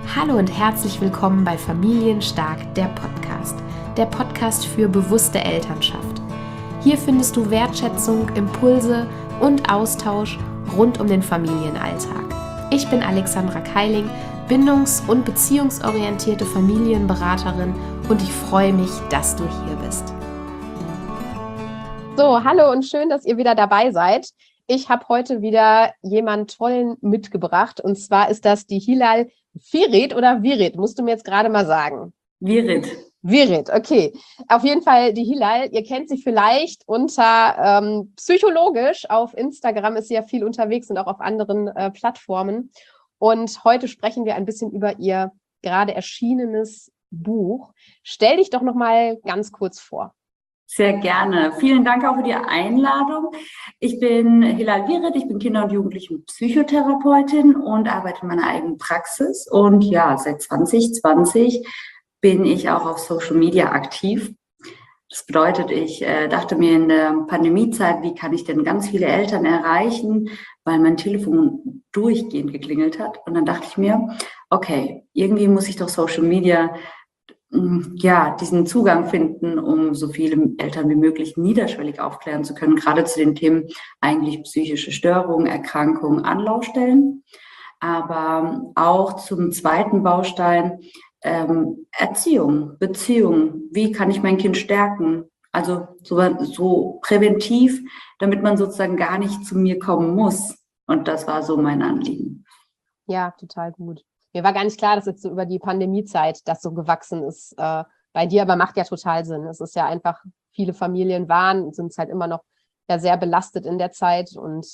Hallo und herzlich willkommen bei Familienstark, der Podcast. Der Podcast für bewusste Elternschaft. Hier findest du Wertschätzung, Impulse und Austausch rund um den Familienalltag. Ich bin Alexandra Keiling, bindungs- und beziehungsorientierte Familienberaterin und ich freue mich, dass du hier bist. So, hallo und schön, dass ihr wieder dabei seid. Ich habe heute wieder jemanden tollen mitgebracht und zwar ist das die Hilal Virit oder Virit, musst du mir jetzt gerade mal sagen. Virit. Virit, okay. Auf jeden Fall die Hilal, ihr kennt sie vielleicht unter psychologisch. Auf Instagram ist sie ja viel unterwegs und auch auf anderen Plattformen. Und heute sprechen wir ein bisschen über ihr gerade erschienenes Buch. Stell dich doch noch mal ganz kurz vor. Sehr gerne. Vielen Dank auch für die Einladung. Ich bin Hilal Virit, ich bin Kinder- und Jugendlichen-Psychotherapeutin und arbeite in meiner eigenen Praxis. Und ja, seit 2020 bin ich auch auf Social Media aktiv. Das bedeutet, ich dachte mir in der Pandemiezeit, wie kann ich denn ganz viele Eltern erreichen, weil mein Telefon durchgehend geklingelt hat. Und dann dachte ich mir, okay, irgendwie muss ich doch Social Media diesen Zugang finden, um so viele Eltern wie möglich niederschwellig aufklären zu können, gerade zu den Themen eigentlich psychische Störungen, Erkrankungen, Anlaufstellen, aber auch zum zweiten Baustein Erziehung, Beziehung. Wie kann ich mein Kind stärken? Also so präventiv, damit man sozusagen gar nicht zu mir kommen muss. Und das war so mein Anliegen. Ja, total gut. Mir war gar nicht klar, dass jetzt so über die Pandemiezeit das so gewachsen ist bei dir, aber macht ja total Sinn. Es ist ja einfach, viele Familien waren und sind halt immer noch ja sehr belastet in der Zeit und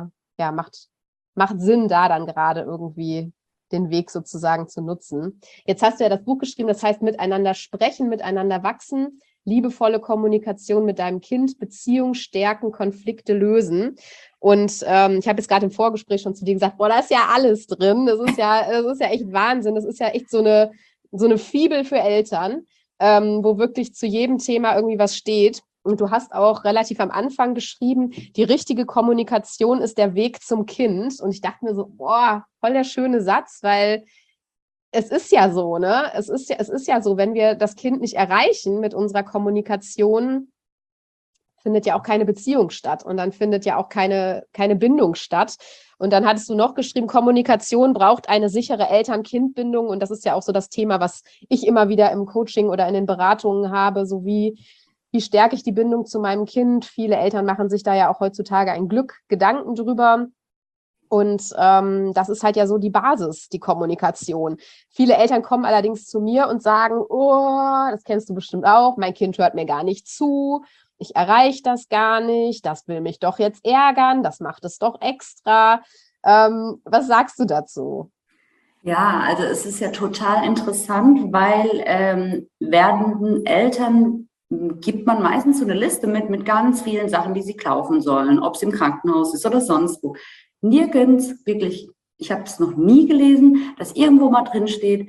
macht Sinn, da dann gerade irgendwie den Weg sozusagen zu nutzen. Jetzt hast du ja das Buch geschrieben, das heißt Miteinander sprechen, miteinander wachsen, liebevolle Kommunikation mit deinem Kind, Beziehung stärken, Konflikte lösen. Und ich habe jetzt gerade im Vorgespräch schon zu dir gesagt, boah, da ist ja alles drin. Das ist ja echt Wahnsinn. Das ist ja echt so eine Fibel für Eltern, wo wirklich zu jedem Thema irgendwie was steht. Und du hast auch relativ am Anfang geschrieben, die richtige Kommunikation ist der Weg zum Kind. Und ich dachte mir so, boah, voll der schöne Satz, weil es ist ja so, ne? Es ist ja so, wenn wir das Kind nicht erreichen mit unserer Kommunikation, findet ja auch keine Beziehung statt und dann findet ja auch keine Bindung statt. Und dann hattest du noch geschrieben, Kommunikation braucht eine sichere Eltern-Kind-Bindung und das ist ja auch so das Thema, was ich immer wieder im Coaching oder in den Beratungen habe, so wie stärke ich die Bindung zu meinem Kind? Viele Eltern machen sich da ja auch heutzutage ein Glück Gedanken drüber. Und das ist halt ja so die Basis, die Kommunikation. Viele Eltern kommen allerdings zu mir und sagen, oh, das kennst du bestimmt auch, mein Kind hört mir gar nicht zu, ich erreiche das gar nicht, das will mich doch jetzt ärgern, das macht es doch extra. Was sagst du dazu? Ja, also es ist ja total interessant, weil werdenden Eltern gibt man meistens so eine Liste mit ganz vielen Sachen, die sie kaufen sollen, ob es im Krankenhaus ist oder sonst wo. Nirgends, wirklich, ich habe es noch nie gelesen, dass irgendwo mal drin steht,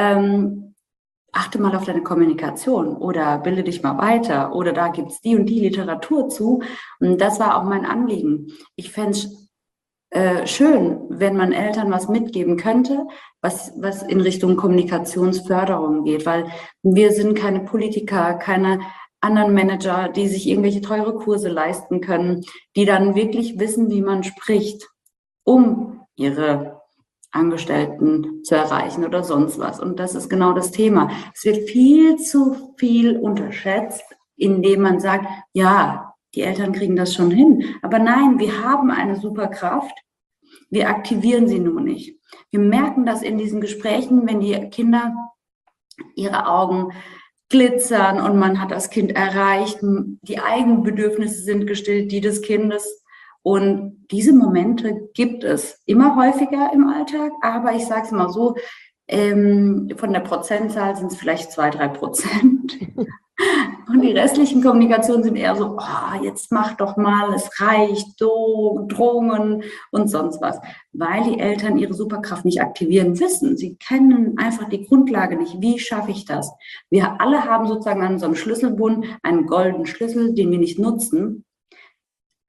achte mal auf deine Kommunikation oder bilde dich mal weiter oder da gibt es die und die Literatur zu. Und das war auch mein Anliegen. Ich fände es schön, wenn man Eltern was mitgeben könnte, was in Richtung Kommunikationsförderung geht, weil wir sind keine Politiker, keine anderen Manager, die sich irgendwelche teure Kurse leisten können, die dann wirklich wissen, wie man spricht, um ihre Angestellten zu erreichen oder sonst was. Und das ist genau das Thema. Es wird viel zu viel unterschätzt, indem man sagt, ja, die Eltern kriegen das schon hin. Aber nein, wir haben eine Superkraft. Wir aktivieren sie nur nicht. Wir merken das in diesen Gesprächen, wenn die Kinder ihre Augen glitzern und man hat das Kind erreicht. Die eigenen Bedürfnisse sind gestillt, die des Kindes. Und diese Momente gibt es immer häufiger im Alltag, aber ich sage es mal so, von der Prozentzahl sind es vielleicht 2-3%. Und die restlichen Kommunikationen sind eher so, oh, jetzt mach doch mal, es reicht, so, Drohungen und sonst was. Weil die Eltern ihre Superkraft nicht aktivieren wissen. Sie kennen einfach die Grundlage nicht. Wie schaffe ich das? Wir alle haben sozusagen an unserem Schlüsselbund einen goldenen Schlüssel, den wir nicht nutzen.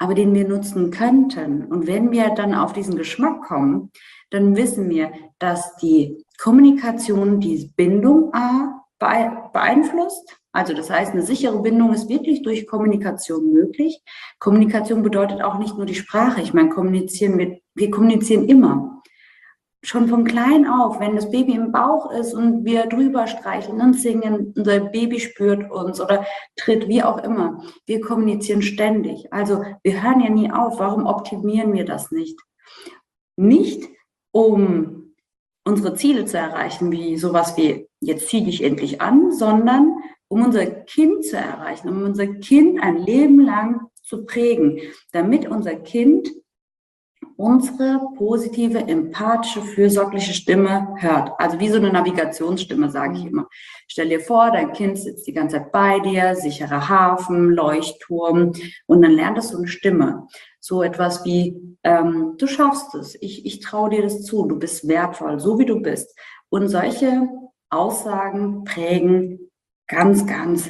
aber den wir nutzen könnten. Und wenn wir dann auf diesen Geschmack kommen, dann wissen wir, dass die Kommunikation die Bindung beeinflusst. Also das heißt, eine sichere Bindung ist wirklich durch Kommunikation möglich. Kommunikation bedeutet auch nicht nur die Sprache. Ich meine, wir kommunizieren immer. Schon von klein auf, wenn das Baby im Bauch ist und wir drüber streicheln und singen, unser Baby spürt uns oder tritt, wie auch immer. Wir kommunizieren ständig. Also wir hören ja nie auf. Warum optimieren wir das nicht? Nicht, um unsere Ziele zu erreichen, wie sowas wie, jetzt zieh dich endlich an, sondern um unser Kind zu erreichen, um unser Kind ein Leben lang zu prägen, damit unser Kind unsere positive, empathische, fürsorgliche Stimme hört. Also wie so eine Navigationsstimme, sage ich immer. Stell dir vor, dein Kind sitzt die ganze Zeit bei dir, sicherer Hafen, Leuchtturm, und dann lernt es so eine Stimme. So etwas wie, du schaffst es, ich traue dir das zu, du bist wertvoll, so wie du bist. Und solche Aussagen prägen ganz, ganz,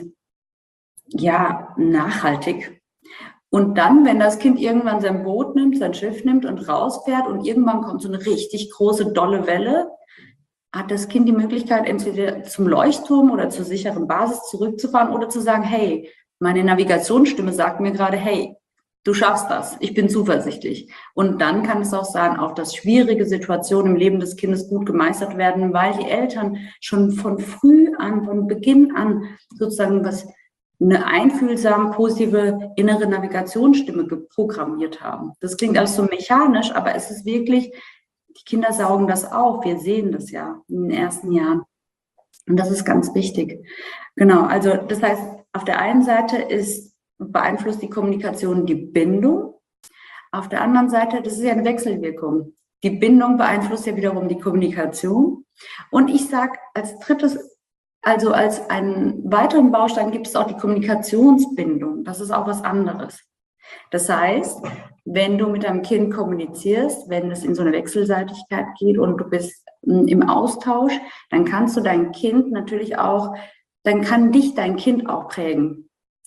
ja, nachhaltig. Und dann, wenn das Kind irgendwann sein Boot nimmt, sein Schiff nimmt und rausfährt und irgendwann kommt so eine richtig große, dolle Welle, hat das Kind die Möglichkeit, entweder zum Leuchtturm oder zur sicheren Basis zurückzufahren oder zu sagen, hey, meine Navigationsstimme sagt mir gerade, hey, du schaffst das, ich bin zuversichtlich. Und dann kann es auch sein, auch dass schwierige Situationen im Leben des Kindes gut gemeistert werden, weil die Eltern schon von früh an, von Beginn an sozusagen eine einfühlsame, positive innere Navigationsstimme geprogrammiert haben. Das klingt alles so mechanisch, aber es ist wirklich, die Kinder saugen das auf. Wir sehen das ja in den ersten Jahren. Und das ist ganz wichtig. Genau, also das heißt, auf der einen Seite beeinflusst die Kommunikation die Bindung. Auf der anderen Seite, das ist ja eine Wechselwirkung. Die Bindung beeinflusst ja wiederum die Kommunikation. Und ich sage als drittes, also als einen weiteren Baustein gibt es auch die Kommunikationsbindung. Das ist auch was anderes. Das heißt, wenn du mit deinem Kind kommunizierst, wenn es in so eine Wechselseitigkeit geht und du bist im Austausch, dann kannst du dein Kind natürlich auch, dann kann dich dein Kind auch prägen.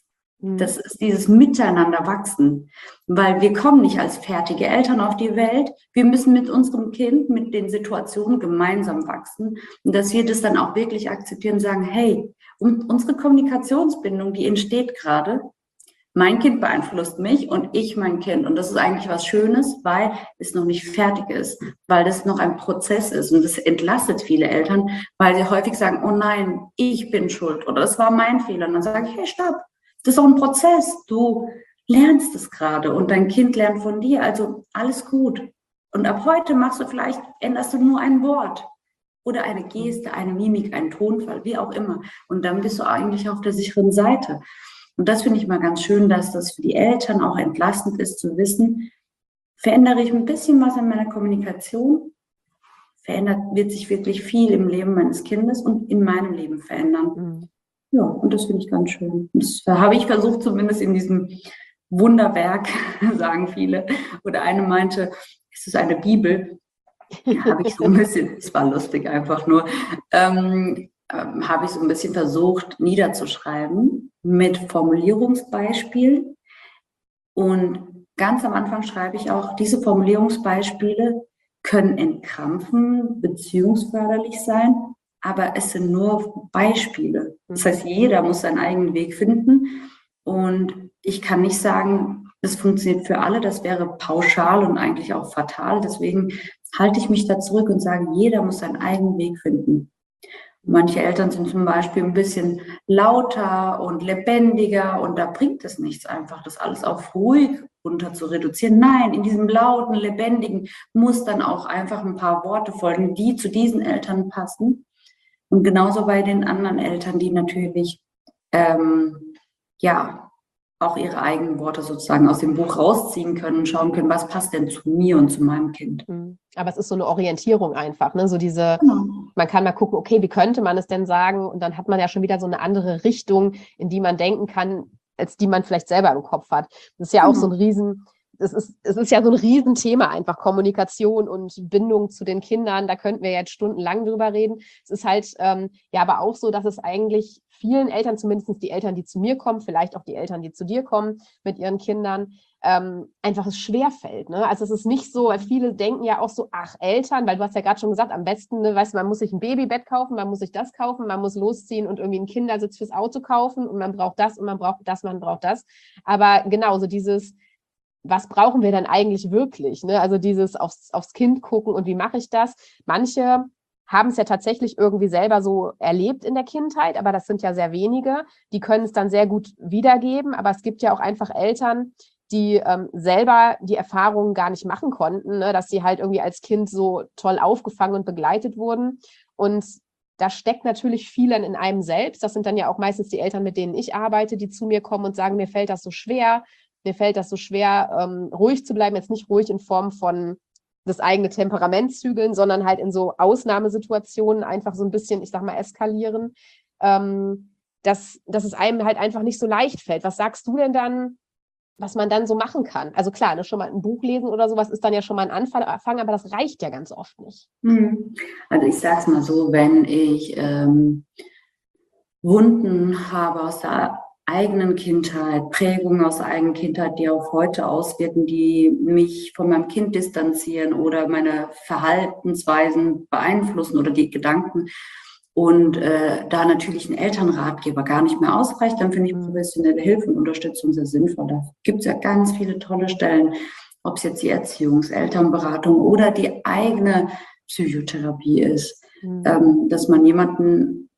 Das ist dieses Miteinander wachsen, weil wir kommen nicht als fertige Eltern auf die Welt. Wir müssen mit unserem Kind, mit den Situationen gemeinsam wachsen und dass wir das dann auch wirklich akzeptieren und sagen, hey, unsere Kommunikationsbindung, die entsteht gerade. Mein Kind beeinflusst mich und ich mein Kind. Und das ist eigentlich was Schönes, weil es noch nicht fertig ist, weil das noch ein Prozess ist. Und das entlastet viele Eltern, weil sie häufig sagen, oh nein, ich bin schuld oder das war mein Fehler. Und dann sage ich, hey, stopp. Das ist auch ein Prozess. Du lernst es gerade und dein Kind lernt von dir. Also alles gut. Und ab heute änderst du nur ein Wort oder eine Geste, eine Mimik, einen Tonfall, wie auch immer. Und dann bist du eigentlich auf der sicheren Seite. Und das finde ich mal ganz schön, dass das für die Eltern auch entlastend ist, zu wissen, verändere ich ein bisschen was an meiner Kommunikation, wird sich wirklich viel im Leben meines Kindes und in meinem Leben verändern. Ja, und das finde ich ganz schön. Das habe ich versucht, zumindest in diesem Wunderwerk, sagen viele. Oder eine meinte, es ist eine Bibel. Habe ich so ein bisschen, es war lustig einfach nur, habe ich so ein bisschen versucht niederzuschreiben mit Formulierungsbeispielen. Und ganz am Anfang schreibe ich auch, diese Formulierungsbeispiele können entkrampfen, beziehungsförderlich sein, aber es sind nur Beispiele. Das heißt, jeder muss seinen eigenen Weg finden. Und ich kann nicht sagen, das funktioniert für alle. Das wäre pauschal und eigentlich auch fatal. Deswegen halte ich mich da zurück und sage, jeder muss seinen eigenen Weg finden. Manche Eltern sind zum Beispiel ein bisschen lauter und lebendiger und da bringt es nichts einfach, das alles auf ruhig runter zu reduzieren. Nein, in diesem lauten, lebendigen muss dann auch einfach ein paar Worte folgen, die zu diesen Eltern passen. Und genauso bei den anderen Eltern, die natürlich auch ihre eigenen Worte sozusagen aus dem Buch rausziehen können und schauen können, was passt denn zu mir und zu meinem Kind. Aber es ist so eine Orientierung einfach, ne? So Genau. Man kann mal gucken, okay, wie könnte man es denn sagen? Und dann hat man ja schon wieder so eine andere Richtung, in die man denken kann, als die man vielleicht selber im Kopf hat. Das ist ja auch so ein es ist ja so ein Riesenthema einfach, Kommunikation und Bindung zu den Kindern. Da könnten wir jetzt stundenlang drüber reden. Es ist halt ja aber auch so, dass es eigentlich vielen Eltern, zumindest die Eltern, die zu mir kommen, vielleicht auch die Eltern, die zu dir kommen mit ihren Kindern, einfach es schwerfällt. Ne? Also es ist nicht so, weil viele denken ja auch so, ach Eltern, weil du hast ja gerade schon gesagt, am besten, ne, weißt du, man muss sich ein Babybett kaufen, man muss sich das kaufen, man muss losziehen und irgendwie einen Kindersitz fürs Auto kaufen und man braucht das und man braucht das, man braucht das. Aber genauso dieses, was brauchen wir denn eigentlich wirklich? Ne? Also dieses aufs Kind gucken und wie mache ich das? Manche haben es ja tatsächlich irgendwie selber so erlebt in der Kindheit, aber das sind ja sehr wenige. Die können es dann sehr gut wiedergeben, aber es gibt ja auch einfach Eltern, die selber die Erfahrungen gar nicht machen konnten, ne? Dass sie halt irgendwie als Kind so toll aufgefangen und begleitet wurden. Und da steckt natürlich viel in einem selbst. Das sind dann ja auch meistens die Eltern, mit denen ich arbeite, die zu mir kommen und sagen, mir fällt das so schwer, ruhig zu bleiben. Jetzt nicht ruhig in Form von das eigene Temperament zügeln, sondern halt in so Ausnahmesituationen einfach so ein bisschen, ich sag mal, eskalieren, dass es einem halt einfach nicht so leicht fällt. Was sagst du denn dann, was man dann so machen kann? Also klar, ne, schon mal ein Buch lesen oder sowas ist dann ja schon mal ein Anfang, aber das reicht ja ganz oft nicht. Also ich sage es mal so, wenn ich Wunden habe aus der eigenen Kindheit, Prägungen aus der eigenen Kindheit, die auf heute auswirken, die mich von meinem Kind distanzieren oder meine Verhaltensweisen beeinflussen oder die Gedanken, und da natürlich ein Elternratgeber gar nicht mehr ausreicht, dann finde ich professionelle Hilfe und Unterstützung sehr sinnvoll. Da gibt es ja ganz viele tolle Stellen, ob es jetzt die Elternberatung oder die eigene Psychotherapie ist, dass man jemanden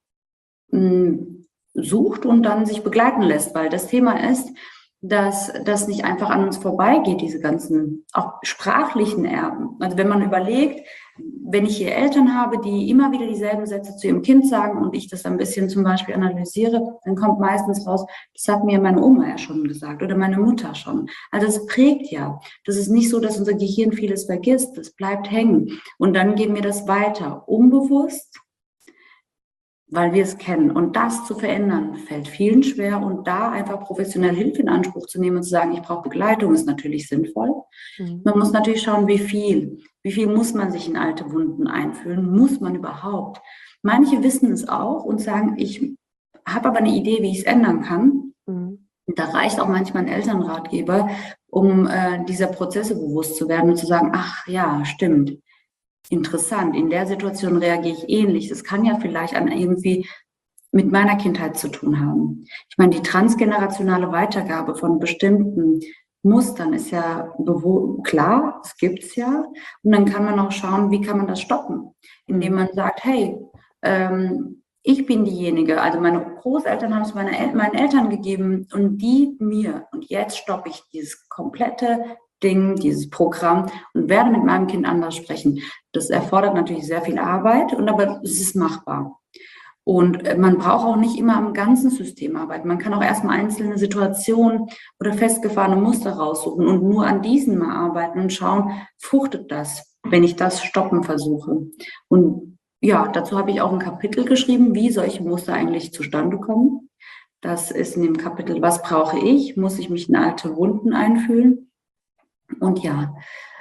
sucht und dann sich begleiten lässt, weil das Thema ist, dass das nicht einfach an uns vorbeigeht, diese ganzen auch sprachlichen Erben. Also wenn man überlegt, wenn ich hier Eltern habe, die immer wieder dieselben Sätze zu ihrem Kind sagen und ich das ein bisschen zum Beispiel analysiere, dann kommt meistens raus, das hat mir meine Oma ja schon gesagt oder meine Mutter schon. Also es prägt ja. Das ist nicht so, dass unser Gehirn vieles vergisst, das bleibt hängen. Und dann geben wir das weiter, unbewusst, weil wir es kennen. Und das zu verändern, fällt vielen schwer. Und da einfach professionelle Hilfe in Anspruch zu nehmen und zu sagen, ich brauche Begleitung, ist natürlich sinnvoll. Man muss natürlich schauen, wie viel muss man sich in alte Wunden einfühlen, muss man überhaupt. Manche wissen es auch und sagen, ich habe aber eine Idee, wie ich es ändern kann. Da reicht auch manchmal ein Elternratgeber, um dieser Prozesse bewusst zu werden und zu sagen, ach ja, stimmt. Interessant, in der Situation reagiere ich ähnlich. Das kann ja vielleicht irgendwie mit meiner Kindheit zu tun haben. Ich meine, die transgenerationale Weitergabe von bestimmten Mustern ist ja klar, das gibt es ja. Und dann kann man auch schauen, wie kann man das stoppen, indem man sagt, hey, ich bin diejenige, also meine Großeltern haben es meinen Eltern gegeben und die mir. Und jetzt stoppe ich dieses komplette Ding, dieses Programm und werde mit meinem Kind anders sprechen. Das erfordert natürlich sehr viel Arbeit, aber es ist machbar. Und man braucht auch nicht immer am ganzen System arbeiten. Man kann auch erstmal einzelne Situationen oder festgefahrene Muster raussuchen und nur an diesen mal arbeiten und schauen, fruchtet das, wenn ich das stoppen versuche. Und ja, dazu habe ich auch ein Kapitel geschrieben, wie solche Muster eigentlich zustande kommen. Das ist in dem Kapitel, was brauche ich? Muss ich mich in alte Wunden einfühlen? Und ja,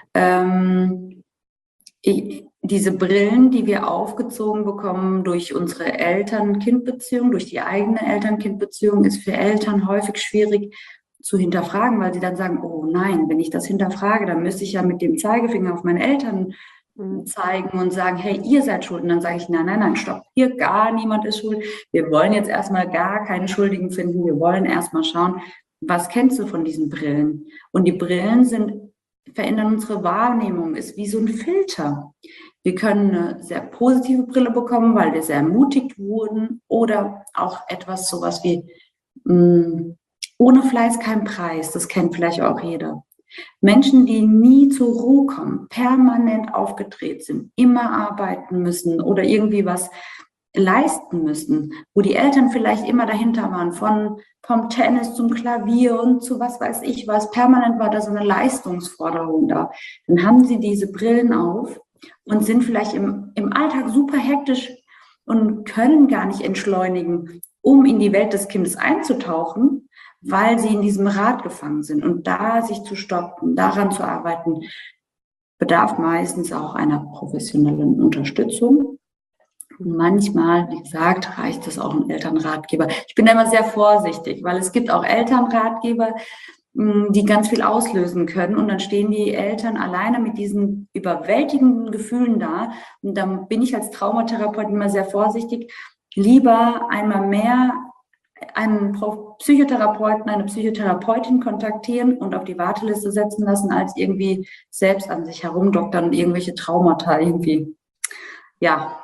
diese Brillen, die wir aufgezogen bekommen durch unsere Eltern-Kind-Beziehung, durch die eigene Eltern-Kind-Beziehung, ist für Eltern häufig schwierig zu hinterfragen, weil sie dann sagen, oh nein, wenn ich das hinterfrage, dann müsste ich ja mit dem Zeigefinger auf meine Eltern zeigen und sagen, hey, ihr seid schuld. Und dann sage ich, nein, stopp, hier gar niemand ist schuld. Wir wollen jetzt erstmal gar keine Schuldigen finden. Wir wollen erstmal schauen, was kennst du von diesen Brillen? Und die Brillen verändern unsere Wahrnehmung, ist wie so ein Filter. Wir können eine sehr positive Brille bekommen, weil wir sehr ermutigt wurden, oder auch etwas sowas wie ohne Fleiß kein Preis. Das kennt vielleicht auch jeder. Menschen, die nie zur Ruhe kommen, permanent aufgedreht sind, immer arbeiten müssen oder irgendwie was leisten müssen, wo die Eltern vielleicht immer dahinter waren, vom Tennis zum Klavier und zu was weiß ich was, permanent war da so eine Leistungsforderung da. Dann haben sie diese Brillen auf und sind vielleicht im Alltag super hektisch und können gar nicht entschleunigen, um in die Welt des Kindes einzutauchen, weil sie in diesem Rad gefangen sind. Und da sich zu stoppen, daran zu arbeiten, bedarf meistens auch einer professionellen Unterstützung. Und manchmal, wie gesagt, reicht es auch ein Elternratgeber. Ich bin da immer sehr vorsichtig, weil es gibt auch Elternratgeber, die ganz viel auslösen können. Und dann stehen die Eltern alleine mit diesen überwältigenden Gefühlen da. Und dann bin ich als Traumatherapeutin immer sehr vorsichtig. Lieber einmal mehr einen Psychotherapeuten, eine Psychotherapeutin kontaktieren und auf die Warteliste setzen lassen, als irgendwie selbst an sich herumdoktern und irgendwelche Traumata irgendwie, ja,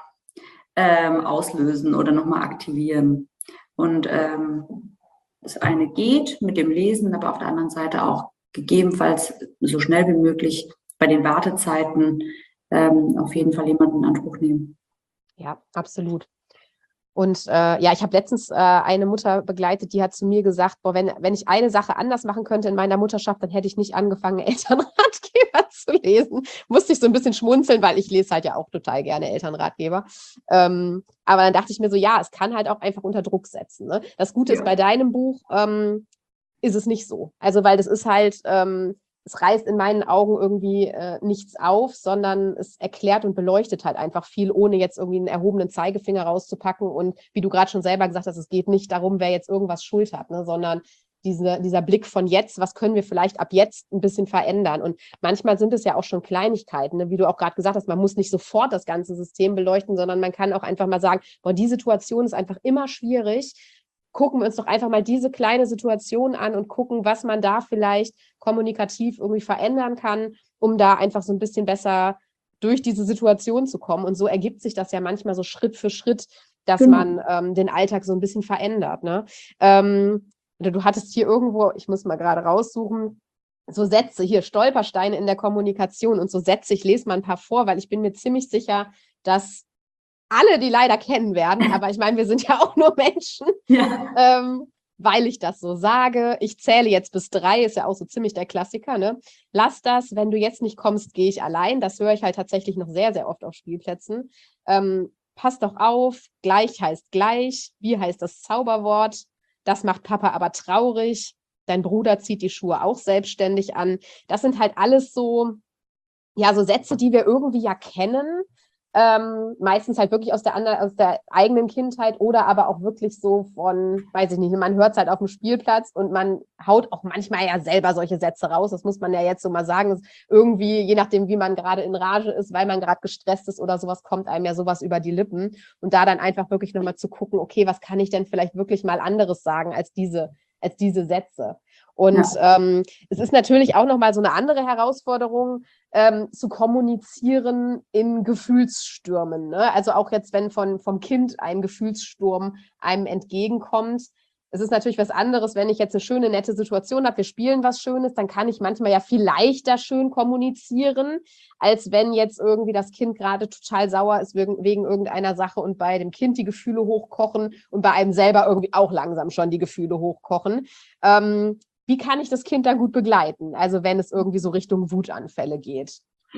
auslösen oder nochmal aktivieren. Und das eine geht mit dem Lesen, aber auf der anderen Seite auch gegebenenfalls so schnell wie möglich bei den Wartezeiten auf jeden Fall jemanden in Anspruch nehmen. Ja, absolut. Und ja, ich habe letztens eine Mutter begleitet, die hat zu mir gesagt, boah, wenn ich eine Sache anders machen könnte in meiner Mutterschaft, dann hätte ich nicht angefangen, Elternratgeber zu lesen. Musste ich so ein bisschen schmunzeln, weil ich lese halt ja auch total gerne Elternratgeber. Aber dann dachte ich mir so, ja, es kann halt auch einfach unter Druck setzen. Ne? Das Gute ist, bei deinem Buch ist es nicht so. Also, weil das ist halt... es reißt in meinen Augen irgendwie nichts auf, sondern es erklärt und beleuchtet halt einfach viel, ohne jetzt irgendwie einen erhobenen Zeigefinger rauszupacken. Und wie du gerade schon selber gesagt hast, es geht nicht darum, wer jetzt irgendwas Schuld hat, ne, sondern dieser Blick von jetzt, was können wir vielleicht ab jetzt ein bisschen verändern? Und manchmal sind es ja auch schon Kleinigkeiten, ne? Wie du auch gerade gesagt hast, man muss nicht sofort das ganze System beleuchten, sondern man kann auch einfach mal sagen, boah, die Situation ist einfach immer schwierig. Gucken wir uns doch einfach mal diese kleine Situation an und gucken, was man da vielleicht kommunikativ irgendwie verändern kann, um da einfach so ein bisschen besser durch diese Situation zu kommen. Und so ergibt sich das ja manchmal so Schritt für Schritt, dass man den Alltag so ein bisschen verändert. Ne? Du hattest hier irgendwo, ich muss mal gerade raussuchen, so Sätze, hier Stolpersteine in der Kommunikation und so Sätze, ich lese mal ein paar vor, weil ich bin mir ziemlich sicher, dass alle die leider kennen werden, aber ich meine, wir sind ja auch nur Menschen, weil ich das so sage. Ich zähle jetzt bis 3, ist ja auch so ziemlich der Klassiker, ne? Lass das, wenn du jetzt nicht kommst, gehe ich allein. Das höre ich halt tatsächlich noch sehr, sehr oft auf Spielplätzen. Pass doch auf, gleich heißt gleich. Wie heißt das Zauberwort? Das macht Papa aber traurig. Dein Bruder zieht die Schuhe auch selbstständig an. Das sind halt alles so, ja, so Sätze, die wir irgendwie ja kennen. Meistens halt wirklich aus der eigenen Kindheit oder aber auch wirklich so von, weiß ich nicht, man hört es halt auf dem Spielplatz und man haut auch manchmal ja selber solche Sätze raus, das muss man ja jetzt so mal sagen, irgendwie, je nachdem, wie man gerade in Rage ist, weil man gerade gestresst ist oder sowas, kommt einem ja sowas über die Lippen und da dann einfach wirklich nochmal zu gucken, okay, was kann ich denn vielleicht wirklich mal anderes sagen als diese Sätze. Und es ist natürlich auch nochmal so eine andere Herausforderung, zu kommunizieren in Gefühlsstürmen. Ne? Also auch jetzt, wenn vom Kind ein Gefühlssturm einem entgegenkommt. Es ist natürlich was anderes, wenn ich jetzt eine schöne, nette Situation habe, wir spielen was Schönes, dann kann ich manchmal ja viel leichter schön kommunizieren, als wenn jetzt irgendwie das Kind gerade total sauer ist wegen irgendeiner Sache und bei dem Kind die Gefühle hochkochen und bei einem selber irgendwie auch langsam schon die Gefühle hochkochen. Wie kann ich das Kind dann gut begleiten? Also wenn es irgendwie so Richtung Wutanfälle geht.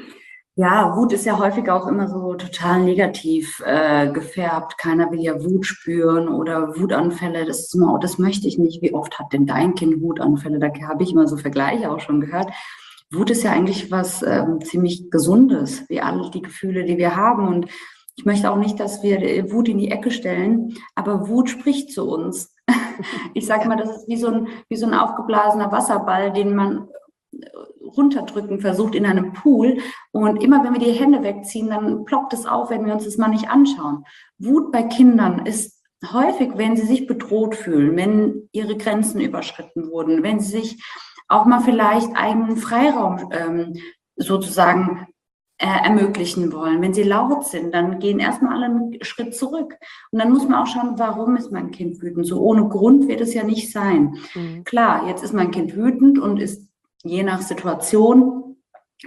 Ja, Wut ist ja häufig auch immer so total negativ gefärbt. Keiner will ja Wut spüren oder Wutanfälle. Das ist immer, oh, das möchte ich nicht. Wie oft hat denn dein Kind Wutanfälle? Da habe ich immer so Vergleiche auch schon gehört. Wut ist ja eigentlich was ziemlich Gesundes, wie alle die Gefühle, die wir haben. Und ich möchte auch nicht, dass wir Wut in die Ecke stellen, aber Wut spricht zu uns. Ich sage mal, das ist wie so ein aufgeblasener Wasserball, den man runterdrücken versucht in einem Pool. Und immer, wenn wir die Hände wegziehen, dann ploppt es auf, wenn wir uns das mal nicht anschauen. Wut bei Kindern ist häufig, wenn sie sich bedroht fühlen, wenn ihre Grenzen überschritten wurden, wenn sie sich auch mal vielleicht eigenen Freiraum sozusagen ermöglichen wollen. Wenn sie laut sind, dann gehen erstmal alle einen Schritt zurück. Und dann muss man auch schauen, warum ist mein Kind wütend? So ohne Grund wird es ja nicht sein. Klar, jetzt ist mein Kind wütend und ist je nach Situation,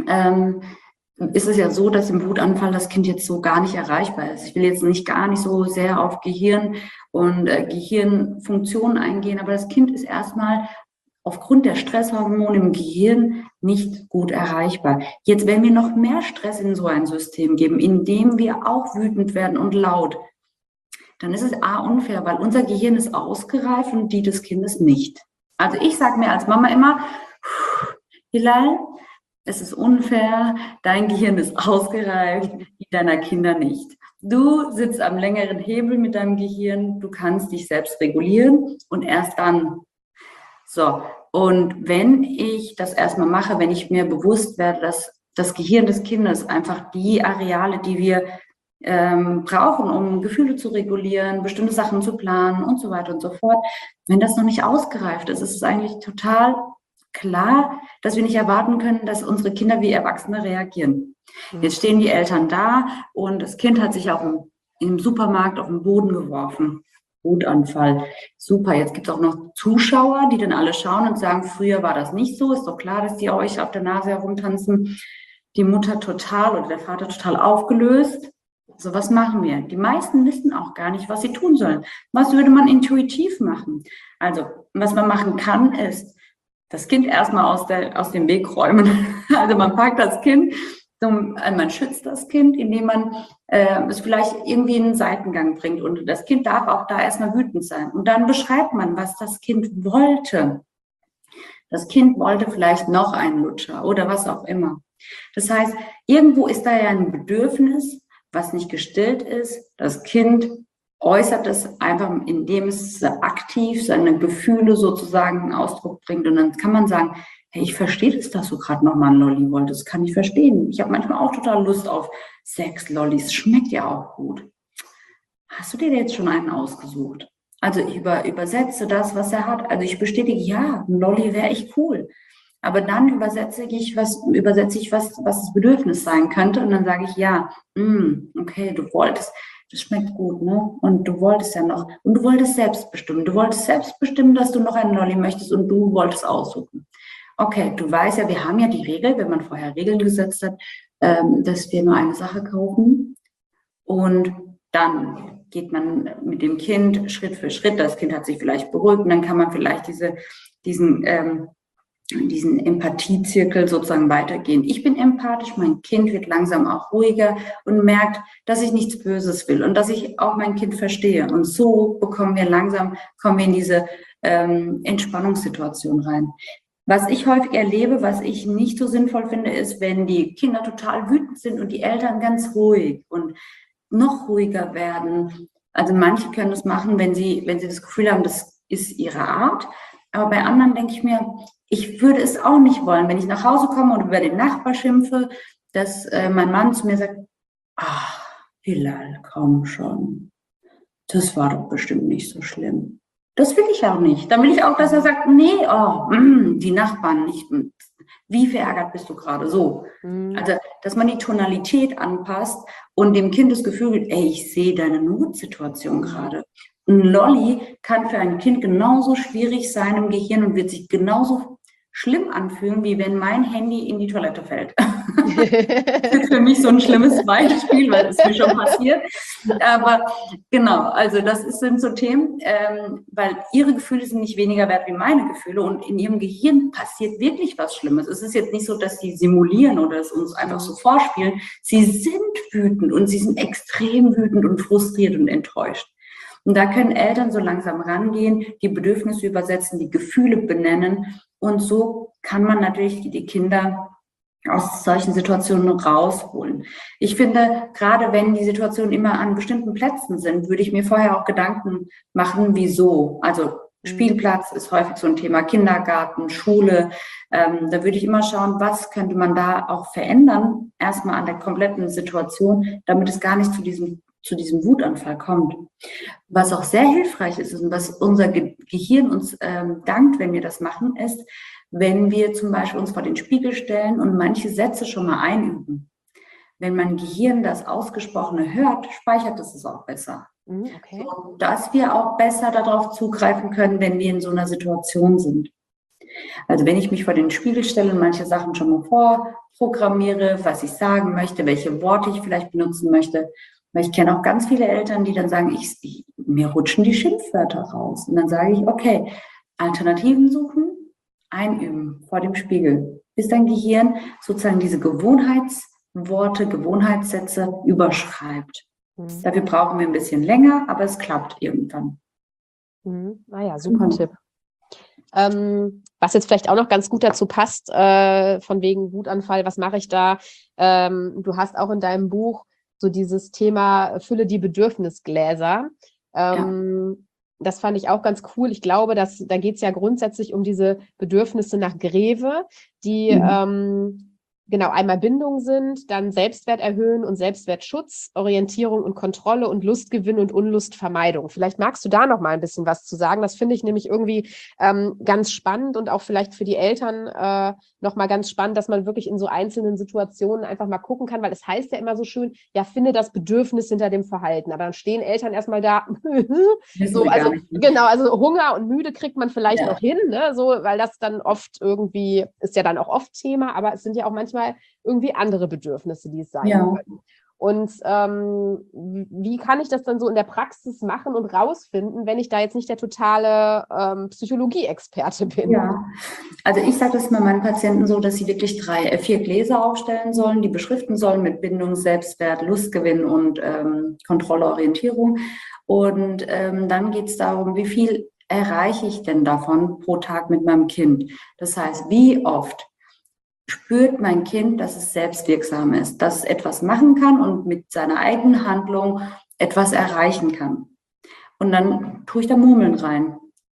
ist es ja so, dass im Wutanfall das Kind jetzt so gar nicht erreichbar ist. Ich will jetzt gar nicht so sehr auf Gehirn und Gehirnfunktionen eingehen, aber das Kind ist erstmal aufgrund der Stresshormone im Gehirn nicht gut erreichbar. Jetzt, wenn wir noch mehr Stress in so ein System geben, indem wir auch wütend werden und laut, dann ist es unfair, weil unser Gehirn ist ausgereift und die des Kindes nicht. Also ich sage mir als Mama immer, Hilal, es ist unfair, dein Gehirn ist ausgereift, die deiner Kinder nicht. Du sitzt am längeren Hebel mit deinem Gehirn, du kannst dich selbst regulieren und erst dann. So, und wenn ich das erstmal mache, wenn ich mir bewusst werde, dass das Gehirn des Kindes einfach die Areale, die wir brauchen, um Gefühle zu regulieren, bestimmte Sachen zu planen und so weiter und so fort, wenn das noch nicht ausgereift ist, ist es eigentlich total klar, dass wir nicht erwarten können, dass unsere Kinder wie Erwachsene reagieren. Jetzt stehen die Eltern da und das Kind hat sich auch im Supermarkt auf den Boden geworfen. Wutanfall. Super, jetzt gibt es auch noch Zuschauer, die dann alle schauen und sagen, früher war das nicht so, ist doch klar, dass die euch auf der Nase herumtanzen. Die Mutter total oder der Vater total aufgelöst. So, was machen wir? Die meisten wissen auch gar nicht, was sie tun sollen. Was würde man intuitiv machen? Also, was man machen kann, ist, das Kind erstmal aus dem Weg räumen. Also man packt das Kind, man schützt das Kind, indem man es vielleicht irgendwie in einen Seitengang bringt. Und das Kind darf auch da erstmal wütend sein. Und dann beschreibt man, was das Kind wollte. Das Kind wollte vielleicht noch einen Lutscher oder was auch immer. Das heißt, irgendwo ist da ja ein Bedürfnis, was nicht gestillt ist. Das Kind äußert es einfach, indem es aktiv seine Gefühle sozusagen in Ausdruck bringt. Und dann kann man sagen, hey, ich verstehe das, dass du gerade nochmal einen Lolli wolltest. Das kann ich verstehen. Ich habe manchmal auch total Lust auf 6 Lollis. Schmeckt ja auch gut. Hast du dir jetzt schon einen ausgesucht? Also ich übersetze das, was er hat. Also ich bestätige, ja, ein Lolli wäre echt cool. Aber dann übersetze ich, was das Bedürfnis sein könnte. Und dann sage ich, ja, okay, du wolltest, das schmeckt gut, ne? Und du wolltest ja noch, und du wolltest selbst bestimmen. Du wolltest selbst bestimmen, dass du noch einen Lolli möchtest und du wolltest aussuchen. Okay, du weißt ja, wir haben ja die Regel, wenn man vorher Regeln gesetzt hat, dass wir nur eine Sache kaufen. Und dann geht man mit dem Kind Schritt für Schritt. Das Kind hat sich vielleicht beruhigt und dann kann man vielleicht diesen Empathiezirkel sozusagen weitergehen. Ich bin empathisch, mein Kind wird langsam auch ruhiger und merkt, dass ich nichts Böses will und dass ich auch mein Kind verstehe. Und so kommen wir in diese Entspannungssituation rein. Was ich häufig erlebe, was ich nicht so sinnvoll finde, ist, wenn die Kinder total wütend sind und die Eltern ganz ruhig und noch ruhiger werden. Also manche können das machen, wenn sie das Gefühl haben, das ist ihre Art. Aber bei anderen denke ich mir, ich würde es auch nicht wollen, wenn ich nach Hause komme und über den Nachbar schimpfe, dass mein Mann zu mir sagt, ach, Hilal, komm schon. Das war doch bestimmt nicht so schlimm. Das will ich auch nicht. Dann will ich auch, dass er sagt, nee, die Nachbarn nicht. Wie verärgert bist du gerade? So. Also, dass man die Tonalität anpasst und dem Kind das Gefühl gibt, ey, ich sehe deine Notsituation gerade. Ein Lolli kann für ein Kind genauso schwierig sein im Gehirn und wird sich genauso schlimm anfühlen, wie wenn mein Handy in die Toilette fällt. Das ist für mich so ein schlimmes Beispiel, weil es mir schon passiert. Aber genau, also das sind so Themen, weil ihre Gefühle sind nicht weniger wert wie meine Gefühle und in ihrem Gehirn passiert wirklich was Schlimmes. Es ist jetzt nicht so, dass sie simulieren oder es uns einfach so vorspielen. Sie sind wütend und sie sind extrem wütend und frustriert und enttäuscht. Und da können Eltern so langsam rangehen, die Bedürfnisse übersetzen, die Gefühle benennen. Und so kann man natürlich die Kinder aus solchen Situationen rausholen. Ich finde, gerade wenn die Situationen immer an bestimmten Plätzen sind, würde ich mir vorher auch Gedanken machen, wieso. Also Spielplatz ist häufig so ein Thema, Kindergarten, Schule. Da würde ich immer schauen, was könnte man da auch verändern, erstmal an der kompletten Situation, damit es gar nicht zu diesem Wutanfall kommt. Was auch sehr hilfreich ist und was unser Gehirn uns dankt, wenn wir das machen, ist, wenn wir zum Beispiel uns vor den Spiegel stellen und manche Sätze schon mal einüben. Wenn mein Gehirn das Ausgesprochene hört, speichert es auch besser. Okay. So, dass wir auch besser darauf zugreifen können, wenn wir in so einer Situation sind. Also wenn ich mich vor den Spiegel stelle und manche Sachen schon mal vorprogrammiere, was ich sagen möchte, welche Worte ich vielleicht benutzen möchte, weil ich kenne auch ganz viele Eltern, die dann sagen, mir rutschen die Schimpfwörter raus. Und dann sage ich, okay, Alternativen suchen, einüben vor dem Spiegel, bis dein Gehirn sozusagen diese Gewohnheitsworte, Gewohnheitssätze überschreibt. Dafür brauchen wir ein bisschen länger, aber es klappt irgendwann. Naja, super Tipp. Was jetzt vielleicht auch noch ganz gut dazu passt, von wegen Wutanfall, was mache ich da? Du hast auch in deinem Buch so dieses Thema Fülle die Bedürfnisgläser. Das fand ich auch ganz cool. Ich glaube, da geht es ja grundsätzlich um diese Bedürfnisse nach Greve, die genau einmal Bindung sind, dann Selbstwert erhöhen und Selbstwertschutz, Orientierung und Kontrolle und Lustgewinn und Unlustvermeidung. Vielleicht magst du da noch mal ein bisschen was zu sagen. Das finde ich nämlich irgendwie ganz spannend und auch vielleicht für die Eltern noch mal ganz spannend, dass man wirklich in so einzelnen Situationen einfach mal gucken kann, weil es heißt ja immer so schön, ja, finde das Bedürfnis hinter dem Verhalten. Aber dann stehen Eltern erstmal da, so, also genau, also Hunger und müde kriegt man vielleicht noch hin, ne, so, weil das dann oft irgendwie, ist ja dann auch oft Thema, aber es sind ja auch manchmal irgendwie andere Bedürfnisse, die es sein können. Und wie kann ich das dann so in der Praxis machen und rausfinden, wenn ich da jetzt nicht der totale Psychologie-Experte bin? Ja, also ich sage das mal meinen Patienten so, dass sie wirklich 4 Gläser aufstellen sollen, die beschriften sollen mit Bindung, Selbstwert, Lustgewinn und Kontrolle, Orientierung. Und dann geht es darum, wie viel erreiche ich denn davon pro Tag mit meinem Kind? Das heißt, wie oft spürt mein Kind, dass es selbstwirksam ist, dass es etwas machen kann und mit seiner eigenen Handlung etwas erreichen kann. Und dann tue ich da Murmeln rein.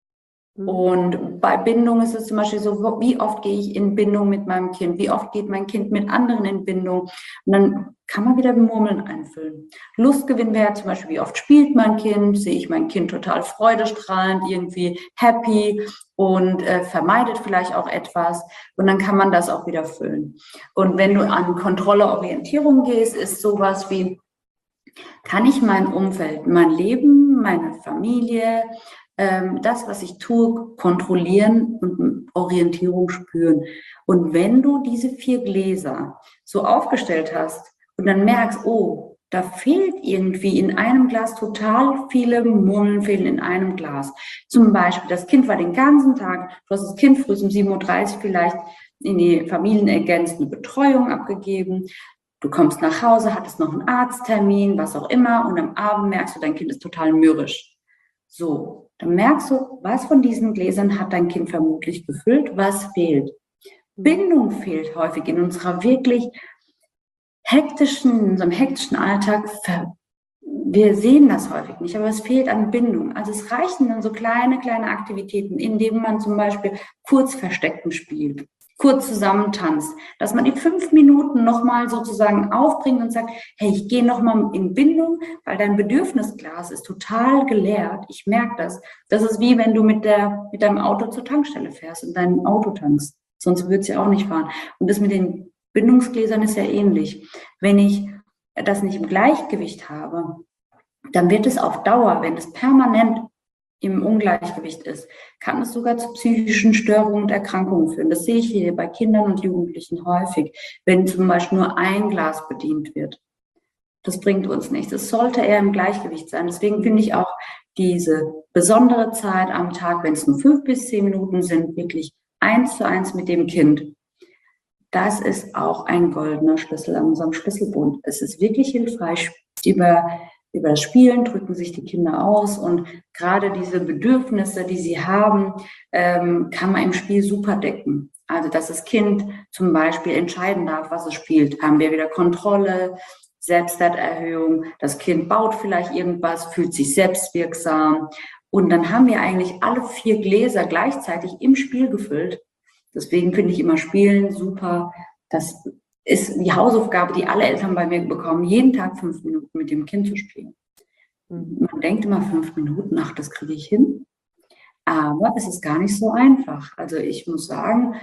Und bei Bindung ist es zum Beispiel so, wie oft gehe ich in Bindung mit meinem Kind? Wie oft geht mein Kind mit anderen in Bindung? Und dann kann man wieder Murmeln einfüllen. Lustgewinn wäre zum Beispiel, wie oft spielt mein Kind? Sehe ich mein Kind total freudestrahlend, irgendwie happy und vermeidet vielleicht auch etwas? Und dann kann man das auch wieder füllen. Und wenn du an Kontrolle, Orientierung gehst, ist sowas wie, kann ich mein Umfeld, mein Leben, meine Familie, das, was ich tue, kontrollieren und Orientierung spüren. Und wenn du diese 4 Gläser so aufgestellt hast und dann merkst, oh, da fehlt irgendwie in einem Glas total viele Murmeln fehlen in einem Glas. Zum Beispiel, das Kind war den ganzen Tag, du hast das Kind früh um 7:30 Uhr vielleicht in die familienergänzende Betreuung abgegeben. Du kommst nach Hause, hattest noch einen Arzttermin, was auch immer, und am Abend merkst du, dein Kind ist total mürrisch. So, dann merkst du, was von diesen Gläsern hat dein Kind vermutlich gefüllt, was fehlt. Bindung fehlt häufig in unserer wirklich in unserem hektischen Alltag. Wir sehen das häufig nicht, aber es fehlt an Bindung. Also es reichen dann so kleine Aktivitäten, indem man zum Beispiel kurz Verstecken spielt, kurz zusammen tanzt, dass man die 5 Minuten nochmal sozusagen aufbringt und sagt, hey, ich gehe nochmal in Bindung, weil dein Bedürfnisglas ist total geleert. Ich merke das. Das ist wie wenn du mit deinem Auto zur Tankstelle fährst und dein Auto tankst. Sonst würdest du ja auch nicht fahren. Und das mit den Bindungsgläsern ist ja ähnlich. Wenn ich das nicht im Gleichgewicht habe, dann wird es auf Dauer, wenn es permanent im Ungleichgewicht ist, kann es sogar zu psychischen Störungen und Erkrankungen führen. Das sehe ich hier bei Kindern und Jugendlichen häufig, wenn zum Beispiel nur ein Glas bedient wird. Das bringt uns nichts. Es sollte eher im Gleichgewicht sein. Deswegen finde ich auch diese besondere Zeit am Tag, wenn es nur 5 bis 10 Minuten sind, wirklich 1:1 mit dem Kind. Das ist auch ein goldener Schlüssel an unserem Schlüsselbund. Es ist wirklich hilfreich. Über das Spielen drücken sich die Kinder aus und gerade diese Bedürfnisse, die sie haben, kann man im Spiel super decken. Also, dass das Kind zum Beispiel entscheiden darf, was es spielt. Haben wir wieder Kontrolle, Selbstwerterhöhung, das Kind baut vielleicht irgendwas, fühlt sich selbstwirksam und dann haben wir eigentlich alle 4 Gläser gleichzeitig im Spiel gefüllt. Deswegen finde ich immer Spielen super. Das ist die Hausaufgabe, die alle Eltern bei mir bekommen, jeden Tag 5 Minuten mit dem Kind zu spielen. Man denkt immer 5 Minuten, ach, das kriege ich hin. Aber es ist gar nicht so einfach. Also ich muss sagen,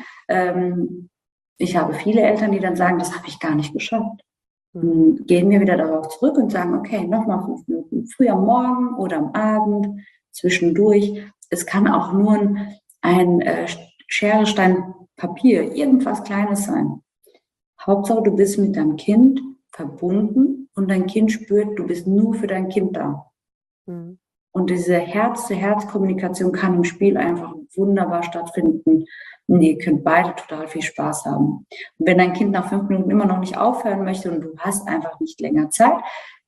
ich habe viele Eltern, die dann sagen, das habe ich gar nicht geschafft. Gehen wir wieder darauf zurück und sagen, okay, nochmal 5 Minuten. Früh am Morgen oder am Abend, zwischendurch. Es kann auch nur ein Schere, Stein, Papier, irgendwas Kleines sein. Hauptsache, du bist mit deinem Kind verbunden und dein Kind spürt, du bist nur für dein Kind da. Und diese Herz-zu-Herz-Kommunikation kann im Spiel einfach wunderbar stattfinden. Und ihr könnt beide total viel Spaß haben. Und wenn dein Kind nach 5 Minuten immer noch nicht aufhören möchte und du hast einfach nicht länger Zeit,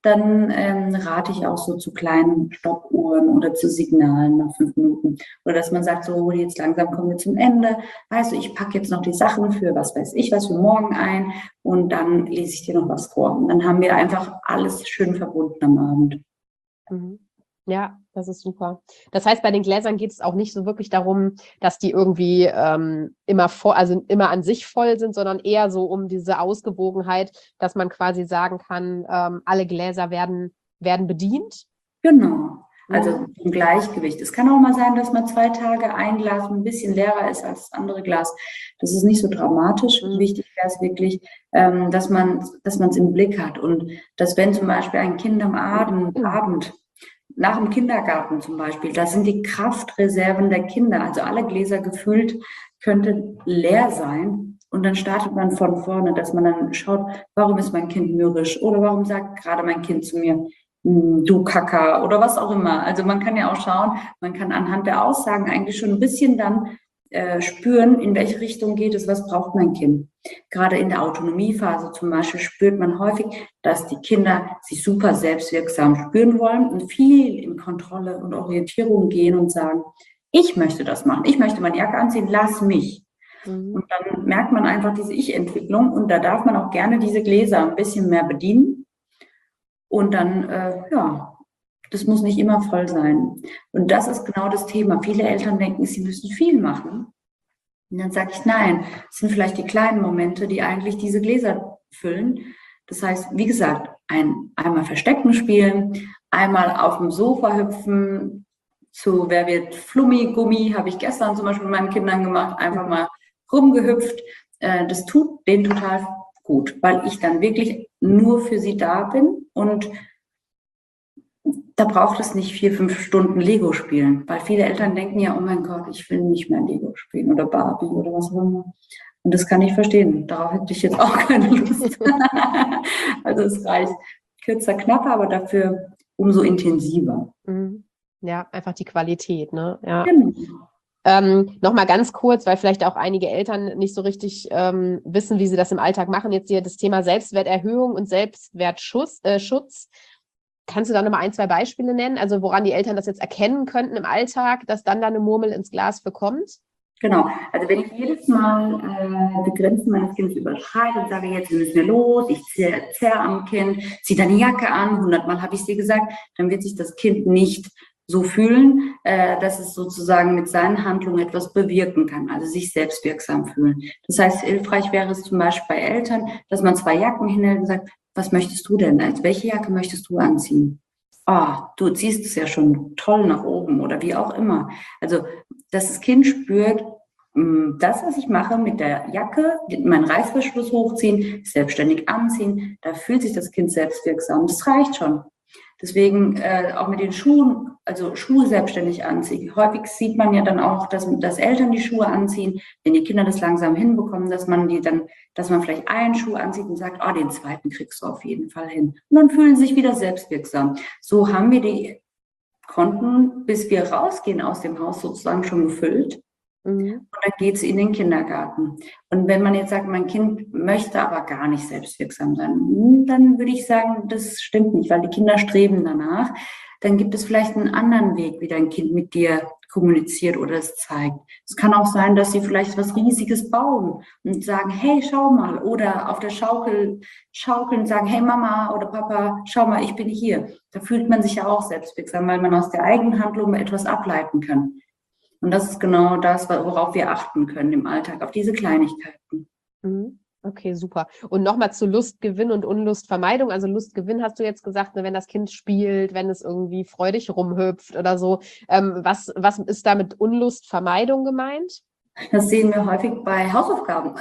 dann rate ich auch so zu kleinen Stoppuhren oder zu Signalen nach 5 Minuten. Oder dass man sagt, so jetzt langsam kommen wir zum Ende. Weißt du, ich packe jetzt noch die Sachen für was weiß ich, was für morgen ein und dann lese ich dir noch was vor. Und dann haben wir einfach alles schön verbunden am Abend. Mhm. Ja, das ist super. Das heißt, bei den Gläsern geht es auch nicht so wirklich darum, dass die irgendwie immer an sich voll sind, sondern eher so um diese Ausgewogenheit, dass man quasi sagen kann, alle Gläser werden bedient. Genau. Also im Gleichgewicht. Es kann auch mal sein, dass man 2 Tage ein Glas ein bisschen leerer ist als das andere Glas. Das ist nicht so dramatisch. Wichtig wäre es wirklich, dass man es im Blick hat und dass wenn zum Beispiel ein Kind am Abend nach dem Kindergarten zum Beispiel, da sind die Kraftreserven der Kinder, also alle Gläser gefüllt, könnte leer sein. Und dann startet man von vorne, dass man dann schaut, warum ist mein Kind mürrisch oder warum sagt gerade mein Kind zu mir, du Kacker oder was auch immer. Also man kann ja auch schauen, man kann anhand der Aussagen eigentlich schon ein bisschen dann spüren, in welche Richtung geht es, was braucht mein Kind. Gerade in der Autonomiephase zum Beispiel spürt man häufig, dass die Kinder sich super selbstwirksam spüren wollen und viel in Kontrolle und Orientierung gehen und sagen, ich möchte das machen, ich möchte meine Jacke anziehen, lass mich. Und dann merkt man einfach diese Ich-Entwicklung und da darf man auch gerne diese Gläser ein bisschen mehr bedienen. Und dann, das muss nicht immer voll sein. Und das ist genau das Thema. Viele Eltern denken, sie müssen viel machen. Und dann sage ich, nein, es sind vielleicht die kleinen Momente, die eigentlich diese Gläser füllen. Das heißt, wie gesagt, einmal Verstecken spielen, einmal auf dem Sofa hüpfen, zu Wer wird Flummi-Gummi, habe ich gestern zum Beispiel mit meinen Kindern gemacht, einfach mal rumgehüpft. Das tut denen total gut, weil ich dann wirklich nur für sie da bin und da braucht es nicht 4, 5 Stunden Lego spielen, weil viele Eltern denken ja, oh mein Gott, ich will nicht mehr Lego spielen oder Barbie oder was auch immer. Und das kann ich verstehen. Darauf hätte ich jetzt auch keine Lust. Also es reicht kürzer, knapper, aber dafür umso intensiver. Ja, einfach die Qualität, ne? Ja. Genau. Nochmal ganz kurz, weil vielleicht auch einige Eltern nicht so richtig wissen, wie sie das im Alltag machen. Jetzt hier das Thema Selbstwerterhöhung und Selbstwertschutz. Kannst du da nochmal 1, 2 Beispiele nennen? Also woran die Eltern das jetzt erkennen könnten im Alltag, dass dann da eine Murmel ins Glas bekommt? Genau, also wenn ich jedes Mal die Grenzen meines Kindes überschreite und sage, jetzt müssen wir los, ich zerre am Kind, zieh deine Jacke an, 100-mal habe ich es dir gesagt, dann wird sich das Kind nicht so fühlen, dass es sozusagen mit seinen Handlungen etwas bewirken kann, also sich selbstwirksam fühlen. Das heißt, hilfreich wäre es zum Beispiel bei Eltern, dass man 2 Jacken hinhält und sagt, was möchtest du denn? Also welche Jacke möchtest du anziehen? Du ziehst es ja schon toll nach oben oder wie auch immer. Also, dass das Kind spürt, das, was ich mache mit der Jacke, meinen Reißverschluss hochziehen, selbstständig anziehen, da fühlt sich das Kind selbstwirksam. Das reicht schon. Deswegen auch mit den Schuhen, also Schuhe selbstständig anziehen. Häufig sieht man ja dann auch, dass Eltern die Schuhe anziehen, wenn die Kinder das langsam hinbekommen, dass man vielleicht einen Schuh anzieht und sagt, den 2. kriegst du auf jeden Fall hin. Und dann fühlen sie sich wieder selbstwirksam. So haben wir die Konten, bis wir rausgehen aus dem Haus, sozusagen schon gefüllt. Und dann geht es in den Kindergarten. Und wenn man jetzt sagt, mein Kind möchte aber gar nicht selbstwirksam sein, dann würde ich sagen, das stimmt nicht, weil die Kinder streben danach. Dann gibt es vielleicht einen anderen Weg, wie dein Kind mit dir kommuniziert oder es zeigt. Es kann auch sein, dass sie vielleicht was Riesiges bauen und sagen, hey, schau mal. Oder auf der Schaukel schaukeln und sagen, hey Mama oder Papa, schau mal, ich bin hier. Da fühlt man sich ja auch selbstwirksam, weil man aus der eigenen Handlung etwas ableiten kann. Und das ist genau das, worauf wir achten können im Alltag, auf diese Kleinigkeiten. Okay, super. Und nochmal zu Lustgewinn und Unlustvermeidung. Also Lustgewinn hast du jetzt gesagt, ne, wenn das Kind spielt, wenn es irgendwie freudig rumhüpft oder so. Was ist da mit Unlustvermeidung gemeint? Das sehen wir häufig bei Hausaufgaben.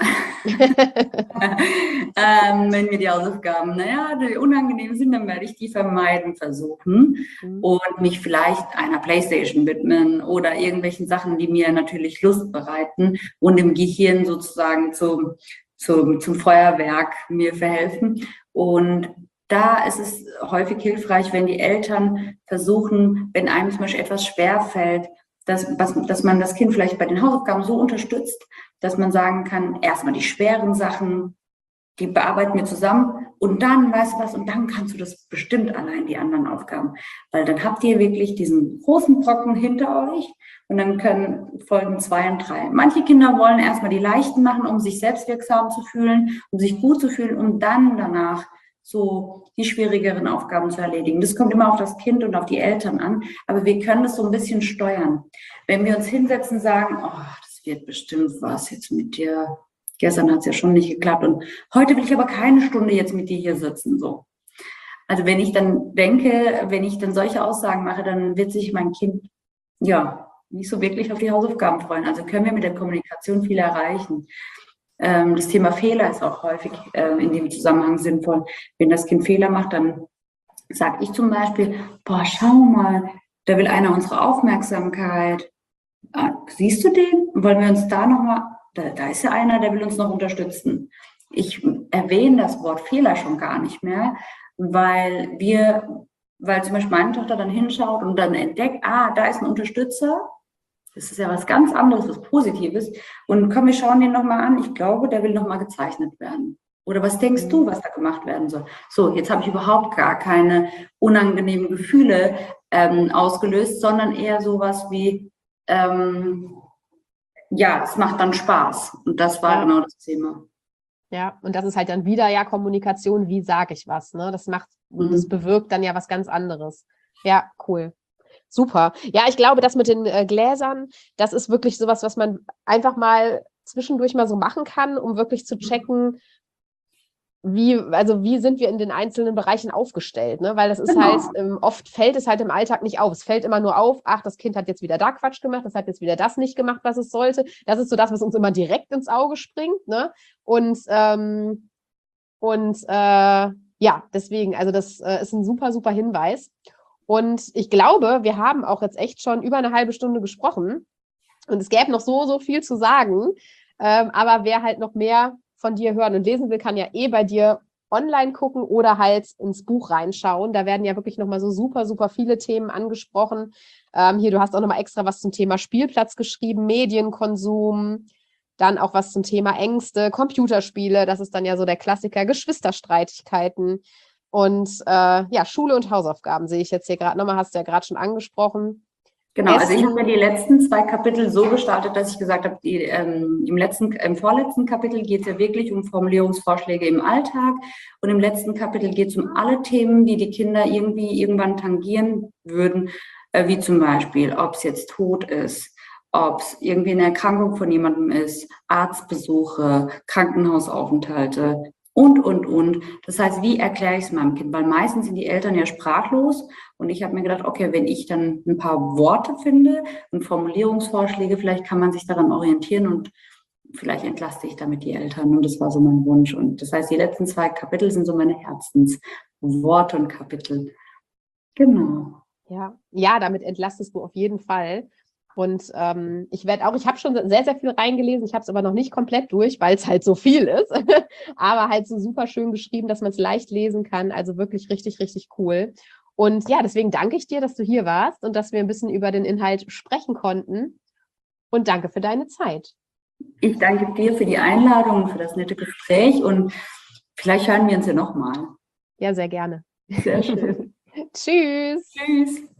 Wenn wir die Hausaufgaben, die unangenehm sind, dann werde ich die vermeiden versuchen und mich vielleicht einer Playstation widmen oder irgendwelchen Sachen, die mir natürlich Lust bereiten und im Gehirn sozusagen zum Feuerwerk mir verhelfen. Und da ist es häufig hilfreich, wenn die Eltern versuchen, wenn einem zum Beispiel etwas schwerfällt, dass man das Kind vielleicht bei den Hausaufgaben so unterstützt, dass man sagen kann, erstmal die schweren Sachen die bearbeiten wir zusammen und dann, weißt du was, und dann kannst du das bestimmt allein, die anderen Aufgaben. Weil dann habt ihr wirklich diesen großen Brocken hinter euch und dann können Folgen 2 und 3. Manche Kinder wollen erstmal die leichten machen, um sich selbstwirksam zu fühlen, um sich gut zu fühlen, um dann danach so die schwierigeren Aufgaben zu erledigen. Das kommt immer auf das Kind und auf die Eltern an, aber wir können das so ein bisschen steuern. Wenn wir uns hinsetzen und sagen, oh, das wird bestimmt was jetzt mit dir. Gestern hat es ja schon nicht geklappt und heute will ich aber keine Stunde jetzt mit dir hier sitzen. So. Also wenn ich dann denke, wenn ich dann solche Aussagen mache, dann wird sich mein Kind nicht so wirklich auf die Hausaufgaben freuen. Also können wir mit der Kommunikation viel erreichen. Das Thema Fehler ist auch häufig in dem Zusammenhang sinnvoll. Wenn das Kind Fehler macht, dann sage ich zum Beispiel, boah, schau mal, da will einer unsere Aufmerksamkeit. Siehst du den? Wollen wir uns da nochmal... Da ist ja einer, der will uns noch unterstützen. Ich erwähne das Wort Fehler schon gar nicht mehr, weil zum Beispiel meine Tochter dann hinschaut und dann entdeckt, da ist ein Unterstützer. Das ist ja was ganz anderes, was Positives. Und komm, wir schauen den nochmal an. Ich glaube, der will nochmal gezeichnet werden. Oder was denkst du, was da gemacht werden soll? So, jetzt habe ich überhaupt gar keine unangenehmen Gefühle ausgelöst, sondern eher sowas wie, es macht dann Spaß. Und das war genau das Thema. Ja, und das ist halt dann wieder Kommunikation, wie sage ich was, ne? Das bewirkt dann ja was ganz anderes. Ja, cool. Super. Ja, ich glaube, das mit den Gläsern, das ist wirklich sowas, was man einfach mal zwischendurch mal so machen kann, um wirklich zu checken, wie sind wir in den einzelnen Bereichen aufgestellt, ne? Weil das ist oft fällt es halt im Alltag nicht auf. Es fällt immer nur auf, das Kind hat jetzt wieder da Quatsch gemacht, das hat jetzt wieder das nicht gemacht, was es sollte. Das ist so das, was uns immer direkt ins Auge springt, ne? Deswegen, also das ist ein super, super Hinweis. Und ich glaube, wir haben auch jetzt echt schon über eine halbe Stunde gesprochen und es gäbe noch so viel zu sagen, aber wer halt noch mehr von dir hören und lesen will, kann ja bei dir online gucken oder halt ins Buch reinschauen. Da werden ja wirklich nochmal so super, super viele Themen angesprochen. Du hast auch nochmal extra was zum Thema Spielplatz geschrieben, Medienkonsum, dann auch was zum Thema Ängste, Computerspiele, das ist dann ja so der Klassiker, Geschwisterstreitigkeiten und Schule und Hausaufgaben sehe ich jetzt hier gerade nochmal, hast du ja gerade schon angesprochen. Genau, also ich habe mir die letzten 2 Kapitel so gestaltet, dass ich gesagt habe, im vorletzten Kapitel geht es ja wirklich um Formulierungsvorschläge im Alltag und im letzten Kapitel geht es um alle Themen, die die Kinder irgendwann tangieren würden, wie zum Beispiel, ob es jetzt Tod ist, ob es irgendwie eine Erkrankung von jemandem ist, Arztbesuche, Krankenhausaufenthalte und. Das heißt, wie erkläre ich es meinem Kind? Weil meistens sind die Eltern ja sprachlos und ich habe mir gedacht, okay, wenn ich dann ein paar Worte finde und Formulierungsvorschläge, vielleicht kann man sich daran orientieren und vielleicht entlaste ich damit die Eltern und das war so mein Wunsch. Und das heißt, die letzten 2 Kapitel sind so meine Herzensworte und Kapitel. Genau. Ja, damit entlastest du auf jeden Fall. Und ich habe schon sehr, sehr viel reingelesen, ich habe es aber noch nicht komplett durch, weil es halt so viel ist, aber halt so super schön geschrieben, dass man es leicht lesen kann, also wirklich richtig, richtig cool. Und ja, deswegen danke ich dir, dass du hier warst und dass wir ein bisschen über den Inhalt sprechen konnten und danke für deine Zeit. Ich danke dir für die Einladung und für das nette Gespräch und vielleicht hören wir uns ja nochmal. Ja, sehr gerne. Sehr schön. Tschüss. Tschüss.